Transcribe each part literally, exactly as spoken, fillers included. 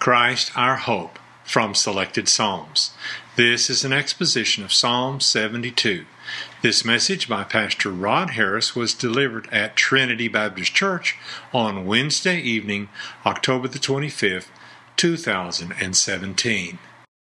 Christ our hope from selected Psalms. This is an exposition of Psalm seventy-two. This message by Pastor Rod Harris was delivered at Trinity Baptist Church on Wednesday evening, October the twenty-fifth, two thousand seventeen.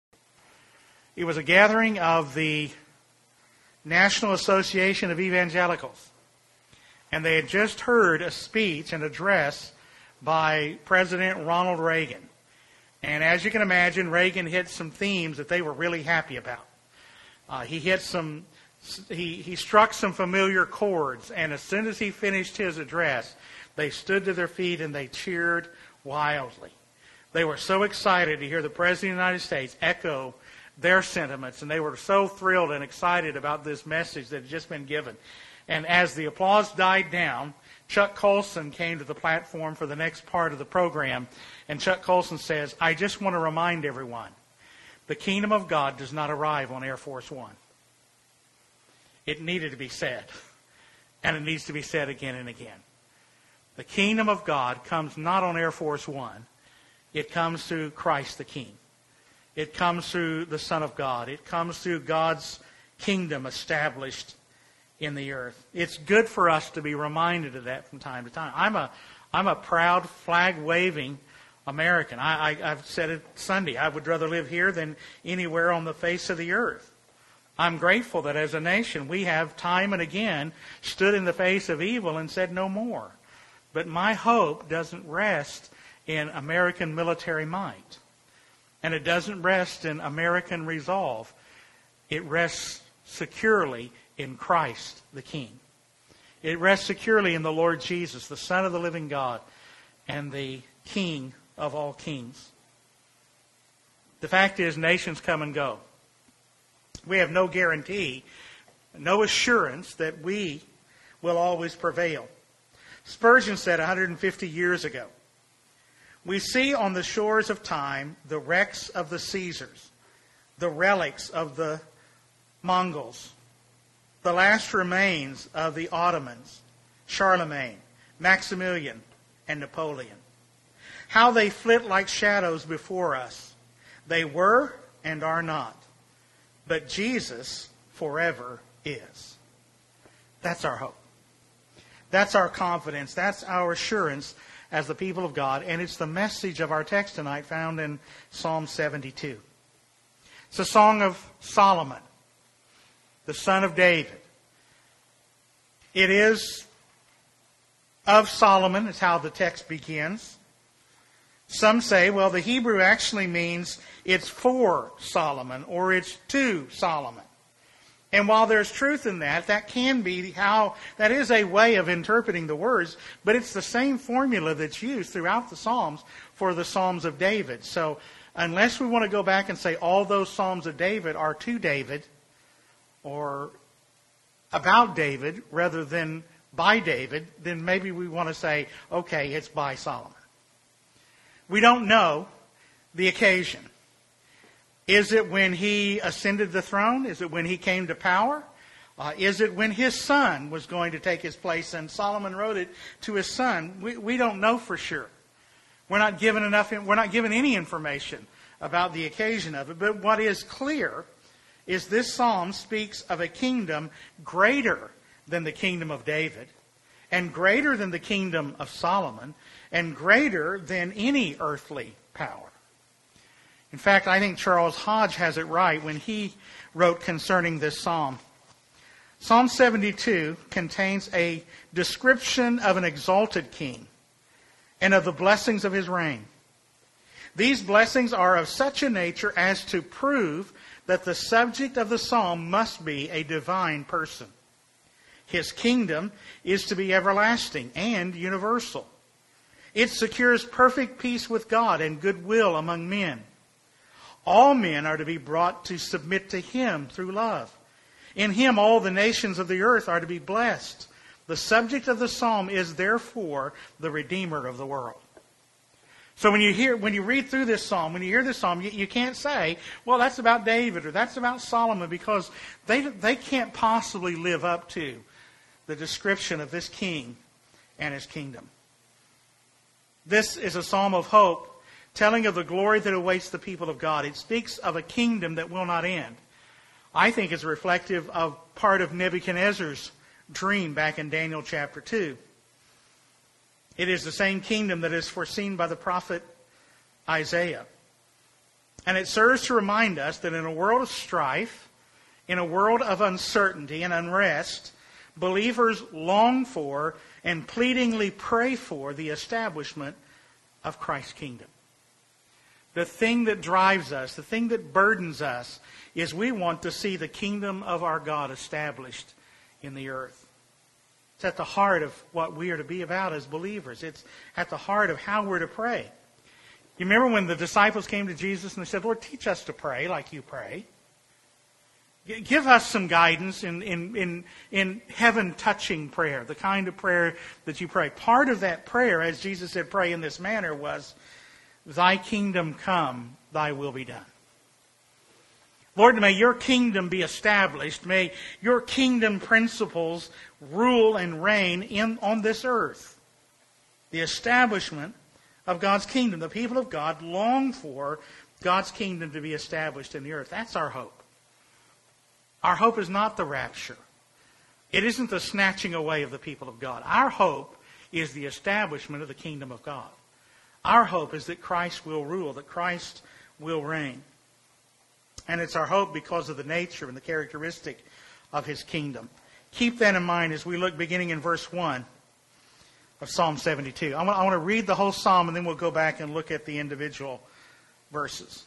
It was a gathering of the National Association of Evangelicals, and they had just heard a speech, an address by President Ronald Reagan. And as you can imagine, Reagan hit some themes that they were really happy about. Uh, he hit some, he, he struck some familiar chords, and as soon as he finished his address, they stood to their feet and they cheered wildly. They were so excited to hear the President of the United States echo their sentiments, and they were so thrilled and excited about this message that had just been given. And as the applause died down, Chuck Colson came to the platform for the next part of the program, and Chuck Colson says, I just want to remind everyone, the kingdom of God does not arrive on Air Force One. It needed to be said, and it needs to be said again and again. The kingdom of God comes not on Air Force One. It comes through Christ the King. It comes through the Son of God. It comes through God's kingdom established in the earth. It's good for us to be reminded of that from time to time. I'm a, I'm a proud flag-waving American. I, I, I've said it Sunday. I would rather live here than anywhere on the face of the earth. I'm grateful that as a nation we have time and again stood in the face of evil and said no more. But my hope doesn't rest in American military might. And it doesn't rest in American resolve. It rests securely in Christ the King. It rests securely in the Lord Jesus, the Son of the living God, and the King of all kings. The fact is, nations come and go. We have no guarantee, no assurance that we will always prevail. Spurgeon said one hundred fifty years ago, we see on the shores of time the wrecks of the Caesars, the relics of the Mongols, the last remains of the Ottomans, Charlemagne, Maximilian, and Napoleon. How they flit like shadows before us. They were and are not. But Jesus forever is. That's our hope. That's our confidence. That's our assurance as the people of God. And it's the message of our text tonight found in Psalm seventy-two. It's a song of Solomon, the son of David. It is of Solomon, is how the text begins. Some say, well, the Hebrew actually means it's for Solomon, or it's to Solomon. And while there's truth in that, that can be how, that is a way of interpreting the words, but it's the same formula that's used throughout the Psalms for the Psalms of David. So unless we want to go back and say all those Psalms of David are to David, or about David rather than by David, then maybe we want to say, okay, it's by Solomon. We don't know the occasion. Is it when he ascended the throne? Is it when he came to power? Uh, is it when his son was going to take his place and Solomon wrote it to his son? We, we don't know for sure. We're not given enough, we're not given any information about the occasion of it. But what is clear is this psalm speaks of a kingdom greater than the kingdom of David, and greater than the kingdom of Solomon, and greater than any earthly power. In fact, I think Charles Hodge has it right when he wrote concerning this psalm. Psalm seventy-two contains a description of an exalted king and of the blessings of his reign. These blessings are of such a nature as to prove that the subject of the psalm must be a divine person. His kingdom is to be everlasting and universal. It secures perfect peace with God and goodwill among men. All men are to be brought to submit to Him through love. In Him all the nations of the earth are to be blessed. The subject of the psalm is therefore the Redeemer of the world. So when you hear, when you read through this psalm, when you hear this psalm, you, you can't say, well, that's about David or that's about Solomon, because they, they can't possibly live up to the description of this king and his kingdom. This is a psalm of hope telling of the glory that awaits the people of God. It speaks of a kingdom that will not end. I think it's reflective of part of Nebuchadnezzar's dream back in Daniel chapter two. It is the same kingdom that is foreseen by the prophet Isaiah. And it serves to remind us that in a world of strife, in a world of uncertainty and unrest, believers long for and pleadingly pray for the establishment of Christ's kingdom. The thing that drives us, the thing that burdens us, is we want to see the kingdom of our God established in the earth. It's at the heart of what we are to be about as believers. It's at the heart of how we're to pray. You remember when the disciples came to Jesus and they said, Lord, teach us to pray like you pray. Give us some guidance in, in, in, in heaven-touching prayer, the kind of prayer that you pray. Part of that prayer, as Jesus said, pray in this manner, was, Thy kingdom come, Thy will be done. Lord, may your kingdom be established. May your kingdom principles rule and reign in, on this earth. The establishment of God's kingdom. The people of God long for God's kingdom to be established in the earth. That's our hope. Our hope is not the rapture. It isn't the snatching away of the people of God. Our hope is the establishment of the kingdom of God. Our hope is that Christ will rule, that Christ will reign. And it's our hope because of the nature and the characteristic of His kingdom. Keep that in mind as we look beginning in verse one of Psalm seventy-two. I want, I want to read the whole psalm and then we'll go back and look at the individual verses.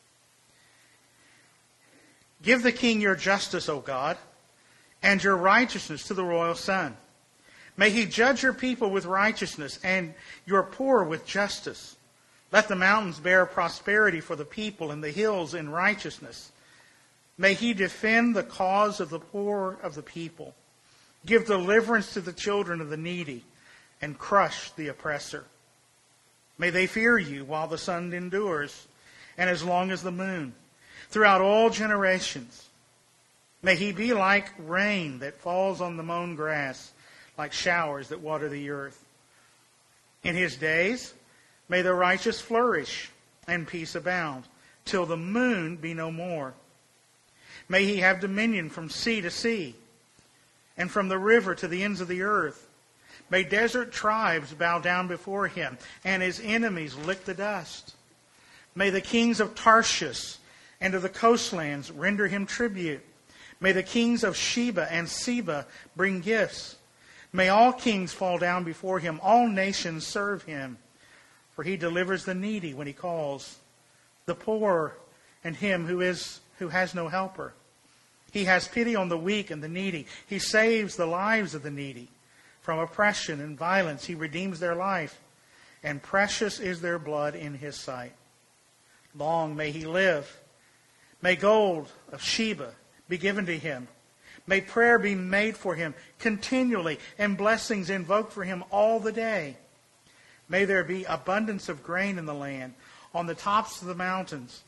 Give the king your justice, O God, and your righteousness to the royal son. May he judge your people with righteousness and your poor with justice. Let the mountains bear prosperity for the people and the hills in righteousness. May he defend the cause of the poor of the people. Give deliverance to the children of the needy and crush the oppressor. May they fear you while the sun endures and as long as the moon, throughout all generations. May he be like rain that falls on the mown grass, like showers that water the earth. In his days, may the righteous flourish and peace abound, till the moon be no more. May he have dominion from sea to sea, and from the river to the ends of the earth. May desert tribes bow down before him, and his enemies lick the dust. May the kings of Tarshish and of the coastlands render him tribute. May the kings of Sheba and Seba bring gifts. May all kings fall down before him, all nations serve him. For he delivers the needy when he calls, the poor and him who is who has no helper. He has pity on the weak and the needy. He saves the lives of the needy. From oppression and violence he redeems their life, and precious is their blood in his sight. Long may he live. May gold of Sheba be given to him. May prayer be made for him continually, and blessings invoked for him all the day. May there be abundance of grain in the land, on the tops of the mountains.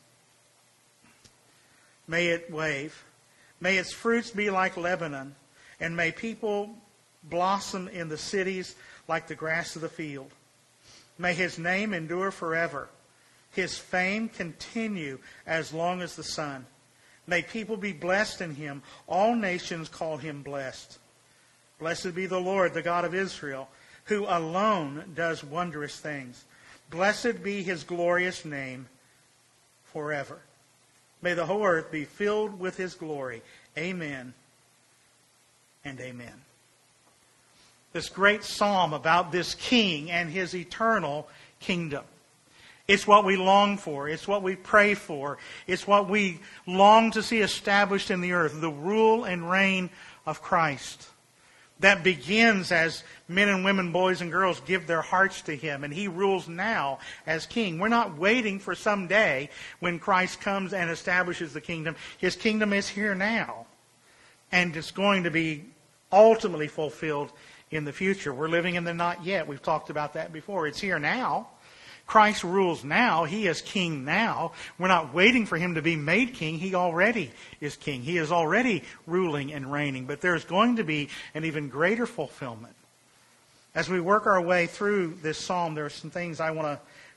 May it wave. May its fruits be like Lebanon, and may people blossom in the cities like the grass of the field. May his name endure forever. His fame continue as long as the sun. May people be blessed in him. All nations call him blessed. Blessed be the Lord, the God of Israel, who alone does wondrous things. Blessed be his glorious name forever. May the whole earth be filled with his glory. Amen and amen. This great psalm about this king and his eternal kingdom. It's what we long for. It's what we pray for. It's what we long to see established in the earth. The rule and reign of Christ. That begins as men and women, boys and girls give their hearts to him. And he rules now as king. We're not waiting for some day when Christ comes and establishes the kingdom. His kingdom is here now. And it's going to be ultimately fulfilled in the future. We're living in the not yet. We've talked about that before. It's here now. Christ rules now. He is king now. We're not waiting for him to be made king. He already is king. He is already ruling and reigning. But there's going to be an even greater fulfillment. As we work our way through this psalm, there are some things I want to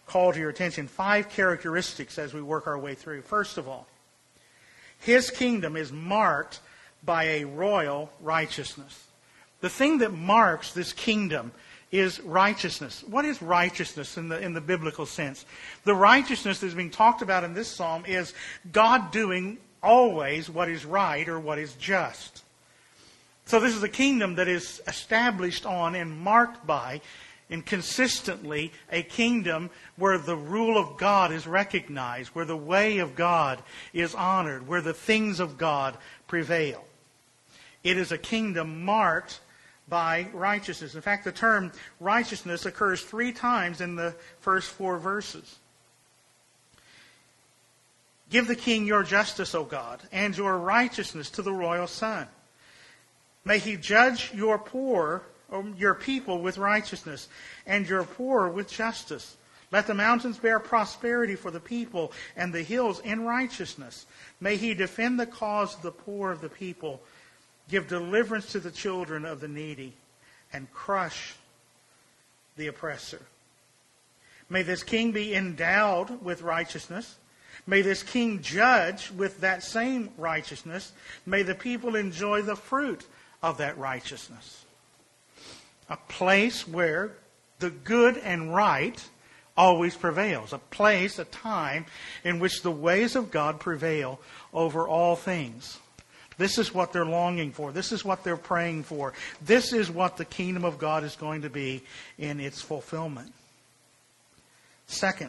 call to your attention five characteristics as we work our way through. First of all, his kingdom is marked by a royal righteousness. The thing that marks this kingdom is righteousness. What is righteousness in the in the biblical sense? The righteousness that is being talked about in this psalm is God doing always what is right or what is just. So this is a kingdom that is established on and marked by and consistently a kingdom where the rule of God is recognized, where the way of God is honored, where the things of God prevail. It is a kingdom marked by righteousness. In fact, the term righteousness occurs three times in the first four verses. Give the king your justice, O God, and your righteousness to the royal son. May he judge your poor, or your people with righteousness, and your poor with justice. Let the mountains bear prosperity for the people, and the hills in righteousness. May he defend the cause of the poor of the people, give deliverance to the children of the needy, and crush the oppressor. May this king be endowed with righteousness. May this king judge with that same righteousness. May the people enjoy the fruit of that righteousness. A place where the good and right always prevails. A place, a time in which the ways of God prevail over all things. This is what they're longing for. This is what they're praying for. This is what the kingdom of God is going to be in its fulfillment. Second,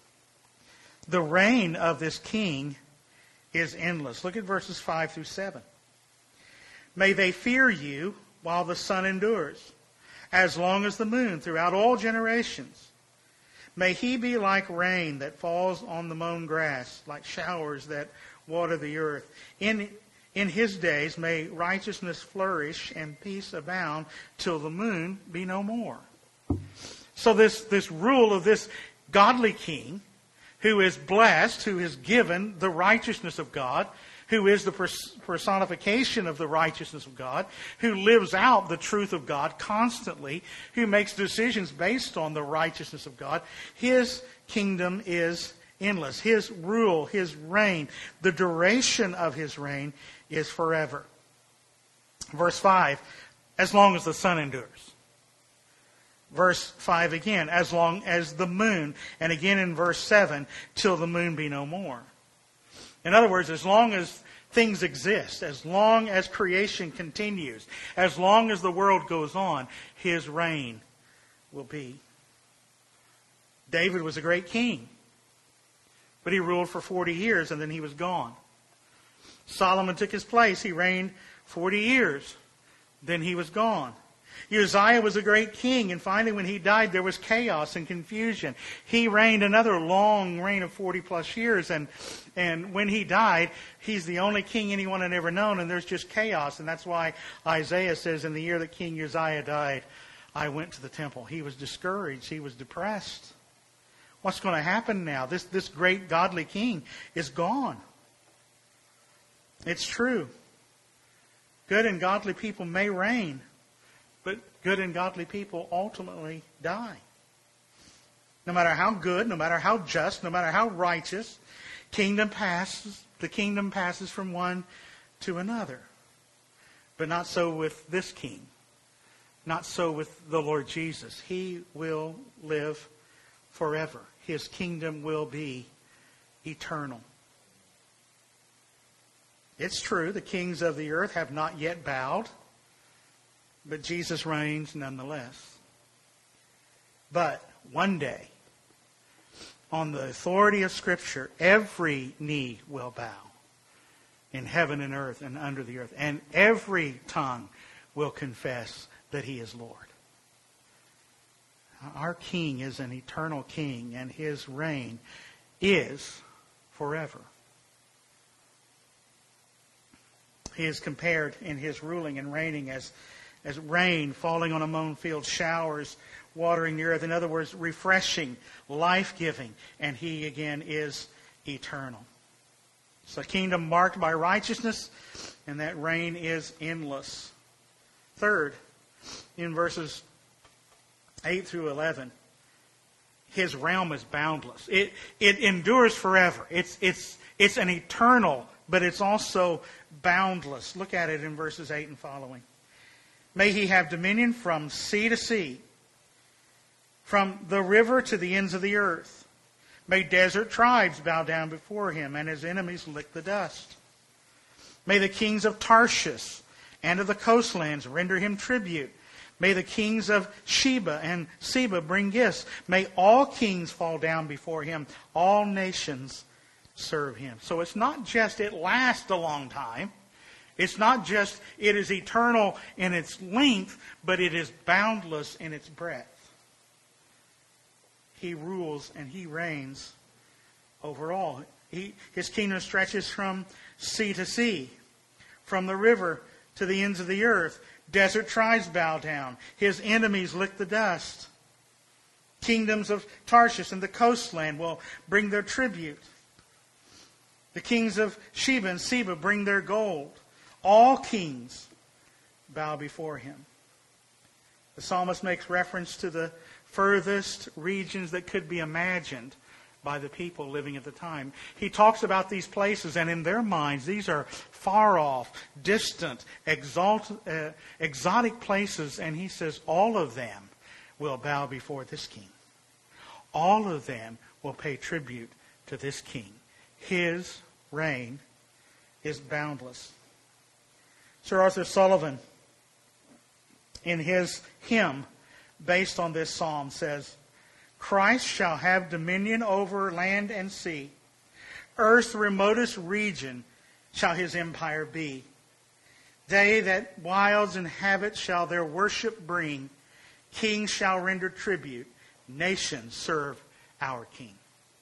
the reign of this king is endless. Look at verses five through seven. May they fear you while the sun endures, as long as the moon throughout all generations. May he be like rain that falls on the mown grass, like showers that water the earth. In In his days may righteousness flourish and peace abound till the moon be no more. So this, this rule of this godly king, who is blessed, who is given the righteousness of God, who is the personification of the righteousness of God, who lives out the truth of God constantly, who makes decisions based on the righteousness of God, his kingdom is endless. His rule, his reign, the duration of his reign is forever. Verse five, as long as the sun endures. Verse five again, as long as the moon. And again in verse seven, till the moon be no more. In other words, as long as things exist, as long as creation continues, as long as the world goes on, his reign will be. David was a great king, but he ruled for forty years and then he was gone. Solomon took his place. He reigned forty years. Then he was gone. Uzziah was a great king, and finally when he died, there was chaos and confusion. He reigned another long reign of forty plus years, and, and when he died, he's the only king anyone had ever known, and there's just chaos. And that's why Isaiah says, in the year that King Uzziah died, I went to the temple. He was discouraged. He was depressed. What's going to happen now? This, this great godly king is gone. It's true. Good and godly people may reign, but good and godly people ultimately die. No matter how good, no matter how just, no matter how righteous, kingdom passes, the kingdom passes from one to another. But not so with this king. Not so with the Lord Jesus. He will live forever. His kingdom will be eternal. It's true, the kings of the earth have not yet bowed, but Jesus reigns nonetheless. But one day, on the authority of Scripture, every knee will bow in heaven and earth and under the earth, and every tongue will confess that He is Lord. Our King is an eternal King, and His reign is forever. He is compared in His ruling and reigning as, as rain falling on a mown field, showers watering the earth. In other words, refreshing, life-giving. And He, again, is eternal. It's a kingdom marked by righteousness, and that reign is endless. Third, in verses eight through eleven, His realm is boundless. It it endures forever. It's it's it's an eternal, but it's also boundless. Look at it in verses eight and following. May He have dominion from sea to sea, from the river to the ends of the earth. May desert tribes bow down before Him, and His enemies lick the dust. May the kings of Tarshish and of the coastlands render Him tribute. May the kings of Sheba and Seba bring gifts. May all kings fall down before Him. All nations serve Him. So it's not just it lasts a long time. It's not just it is eternal in its length, but it is boundless in its breadth. He rules and He reigns over all. He, his kingdom stretches from sea to sea, from the river to the ends of the earth. Desert tribes bow down. His enemies lick the dust. Kingdoms of Tarshish and the coastland will bring their tribute. The kings of Sheba and Seba bring their gold. All kings bow before Him. The psalmist makes reference to the furthest regions that could be imagined by the people living at the time. He talks about these places, and in their minds, these are far off, distant, exalt, uh, exotic places, and he says all of them will bow before this king. All of them will pay tribute to this king. His reign is boundless. Sir Arthur Sullivan, in his hymn based on this psalm, says, Christ shall have dominion over land and sea. Earth's remotest region shall His empire be. They that wilds inhabit shall their worship bring. Kings shall render tribute. Nations serve our King.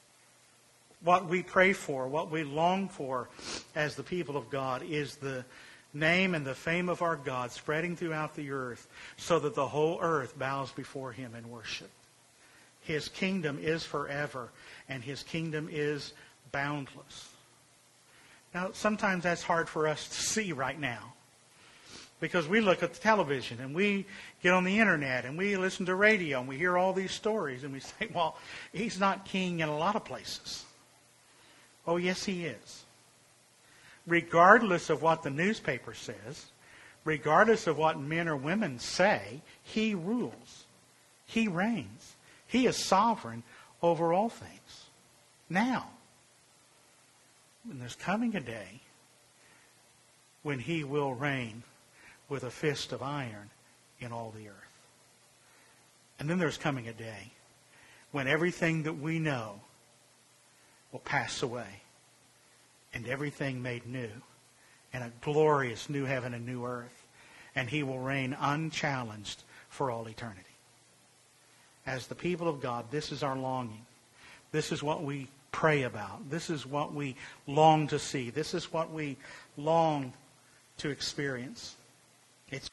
What we pray for, what we long for as the people of God is the name and the fame of our God spreading throughout the earth so that the whole earth bows before Him in worship. His kingdom is forever, and His kingdom is boundless. Now, sometimes that's hard for us to see right now, because we look at the television, and we get on the internet, and we listen to radio, and we hear all these stories, and we say, well, He's not king in a lot of places. Oh, yes, He is. Regardless of what the newspaper says, regardless of what men or women say, He rules. He reigns. He is sovereign over all things. Now, and there's coming a day when He will reign with a fist of iron in all the earth. And then there's coming a day when everything that we know will pass away and everything made new and a glorious new heaven and new earth. And He will reign unchallenged for all eternity. As the people of God, this is our longing. This is what we pray about. This is what we long to see. This is what we long to experience. It's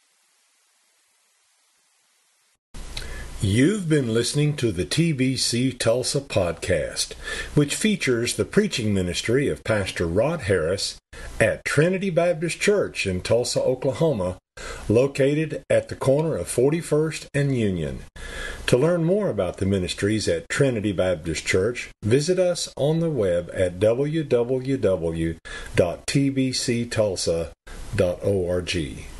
You've been listening to the T B C Tulsa podcast, which features the preaching ministry of Pastor Rod Harris at Trinity Baptist Church in Tulsa, Oklahoma, located at the corner of forty-first and Union. To learn more about the ministries at Trinity Baptist Church, visit us on the web at w w w dot t b c tulsa dot org.